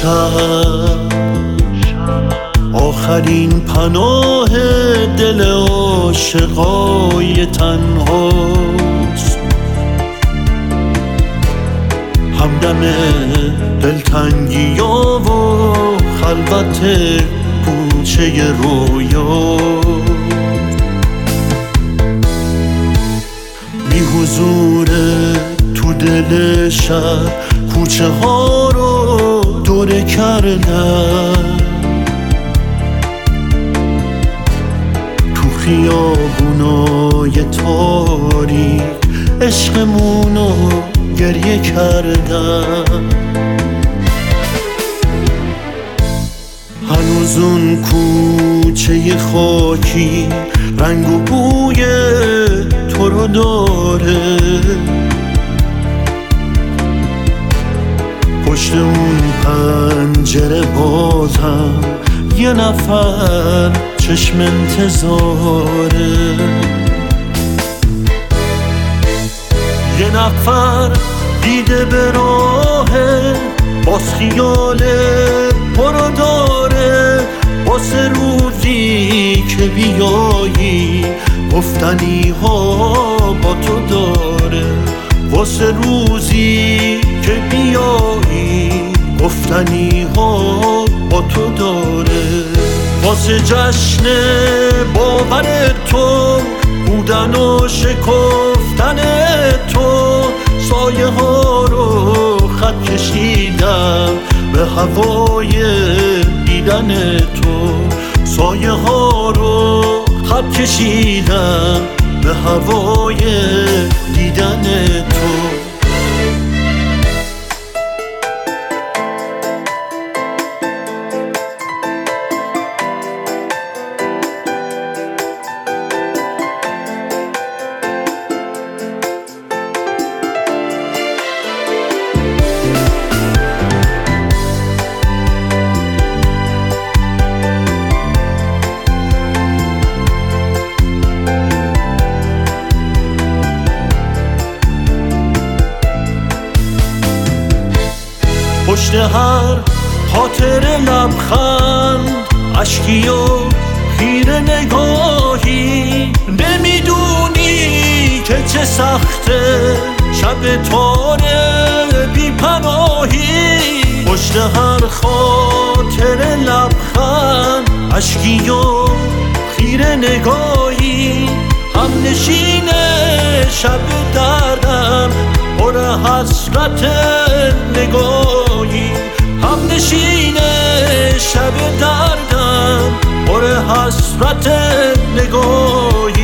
شب آخرین پناه دل عاشقای تنهاست، همدم دلتنگی‌ها و خلوت کوچه رویا، بی حضور تو دل شب کوچه ها رو دوره کردن، تو خیابونای تاریک عشقمونو گریه کردن. هنوز اون کوچه خاکی رنگ و بوی تو رو داره، پشت اون پنجره بازم یه نفر چشم انتظاره، یه نفر دیده به راهه باز خیال برو داره، واسه روزی که بیایی گفتنی ها با تو داره، واسه روزی که بیایی گفتنی ها با تو داره، واسه جشن باور تو بودن و شکفتن تو، سایه ها رو خط کشیدم به هوای دیدن تو، سایه ها رو خط کشیدم به هوای دیدن تو. پشت هر خاطر لبخند اشکی و خیره نگاهی، نمیدونی که چه سخته شب تاره بی پناهی، پشت هر خاطر لبخند اشکی و خیره نگاهی، هم نشین شب دردم پر حسرت نگاهی، هم نشین شب دردم پر حسرت نگاهی.